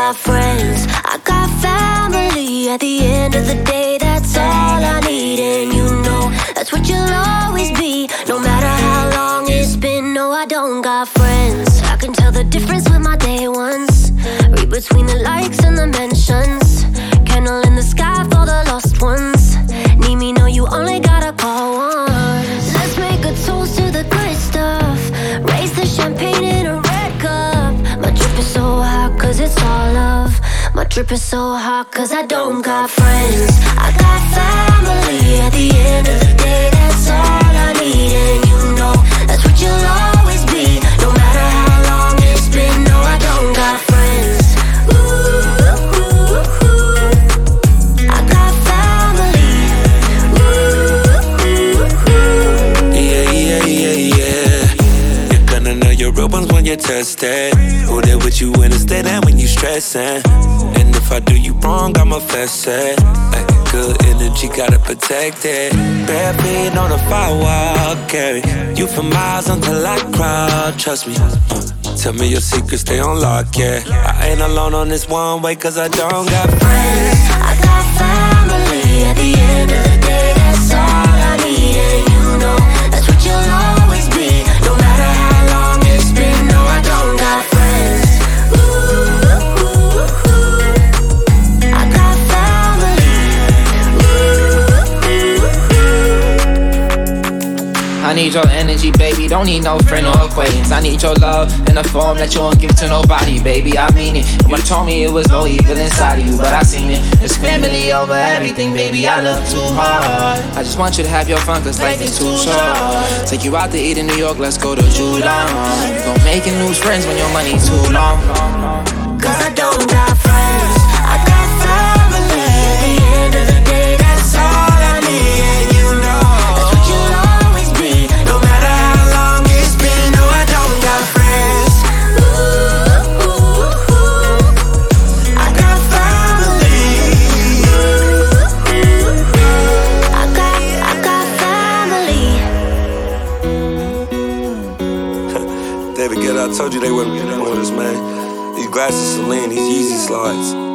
got friends, I got family. At the end of the day, that's all I need. And you know, that's what you'll always be, no matter how long it's been. No, I don't got friends. I can tell the difference with my day ones. Read between the likes and the mentions. Candle in the sky for the lost ones. Need me, no, you only gotta call once. Let's make a toast to the good stuff. Raise the champagne in a red cup. My drip is so hot cause it's all love. My drip is so hot cause I don't got friends, I got family. At the end of the day, that's all I need. And you know, that's what you'll always be, no matter how long it's been. No, I don't got friends. Ooh, ooh, ooh. I got family. Ooh, ooh, ooh. Yeah. You're gonna know your real ones when you're tested. Who there with you when it's dead and when you stressing. And if I do you wrong, I'ma fess it. Good energy, gotta protect it. Bare feet on the firewall, carry you for miles until I crawl. Trust me. Tell me your secrets, stay on lock, yeah. I ain't alone on this one way, cause I don't got friends. I got family. At the end of the day, that's all I need. And you know, that's what you'll always be, no matter how long it's been. No, I don't got friends. Ooh, ooh, ooh. I got family. I need your energy, baby, don't need no friend or acquaintance. I need your love in a form that you won't give to nobody, baby, I mean it. And when you told me it was no evil inside of you, but I seen it. It's family over everything, baby, I love too hard. I just want you to have your fun, cause life is too short. Take you out to eat in New York, let's go to Julon. You gon' make new friends when your money too long. Cause I don't got friends, I got family. At the end of the day, that's all I need. And you know, that's what you'll always be, no matter how long it's been. No, I don't got friends. Ooh, ooh, ooh. I got family. Ooh, ooh, ooh. I got family. David Guetta, I told you they wouldn't be doing this, man. These glasses Celine, these Yeezy slides.